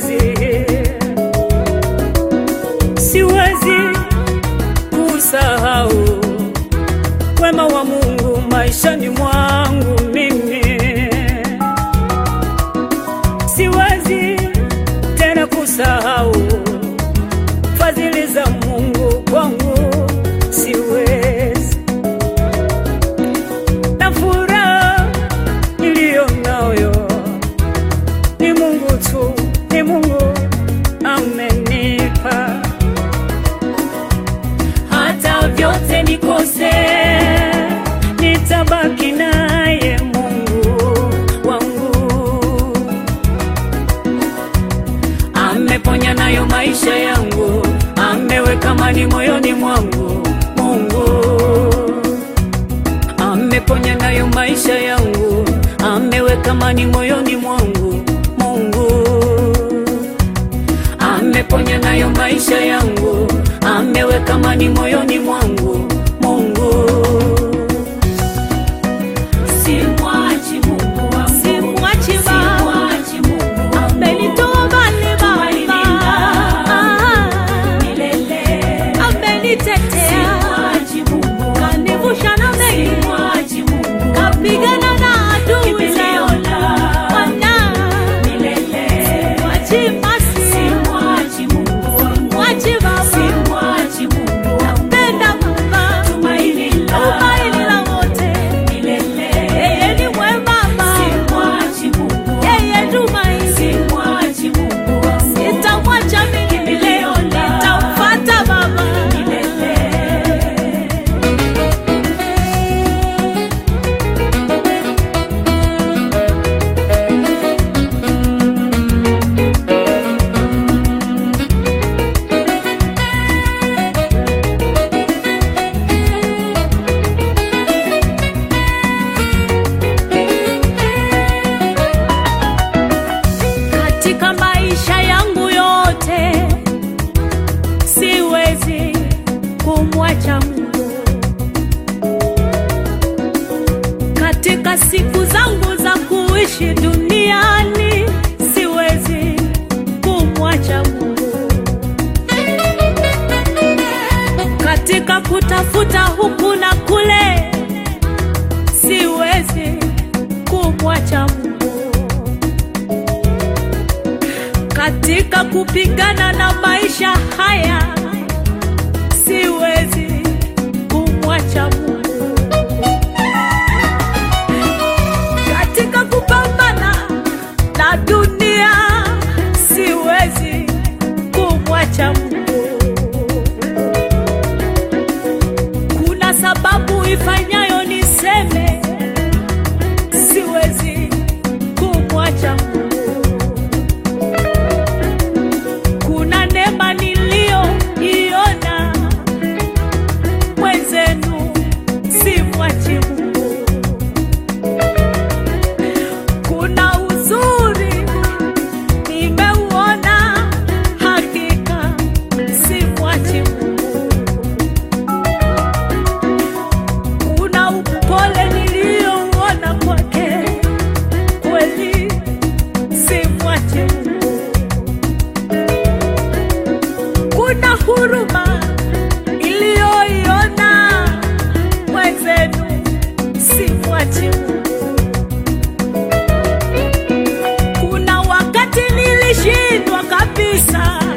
siwezi kusahau wema wa Mungu maishani mwangu mimi. Siwezi tena kusahau fadhili za Mungu kwangu, siwezi. Na furaha niliyo nayo ni Mungu tu, ni Mungu amenipa. Hata vyote nikose, nitabaki naye Mungu wangu. Ameponya nayo maisha yangu, ameweka amani moyoni mwangu Mungu. Ameponya nayo maisha yangu, ameweka amani moyoni mwangu Mungu. Ameponya nayo maisha yangu, ameweka amani moyoni mwangu Mungu. Simwachi Mungu wangu, Simwachi Baba, Mungu amenitoa mbali Baba, milele. amenitetea, Simwachi Mungu, kanivusha na mengi, simwachi Mungu, kapigana na adui zangu. Bwana, milele. simwachi Masihi, Simwachi Mungu, simwachi Baba, simwachi Mungu, napenda Baba, tumaini tumaini la wote. milele. Yeye ni mwema Baba, Simwachi Mungu, yeye tumaini. simwachi Mungu wangu, Sitamwacha mimi milele, nitamfuata Baba. milele. Katika maisha yangu yote siwezi kumwacha Mungu. Katika siku zangu za kuishi duniani siwezi kumwacha Mungu. Katika kutafuta huku na kule siwezi kumwacha Mungu. Katika kupigana na maisha haya siwezi kumwacha Mungu. Katika kupambana na dunia siwezi kumwacha Mungu. Kuna sababu ifanyayo niseme siwezi kumwacha Mungu. Kuna neema niliyoiona mwenzenu, simwachi Mungu. Kuna uzuri nimeuona, hakika simwachi Mungu. Kuna upole niliouona kwake, kweli simwachi Mungu. Kuna huruma iliyoiona mwenzenu, simwachi Mungu. Kuna wakati nilishindwa kabisa,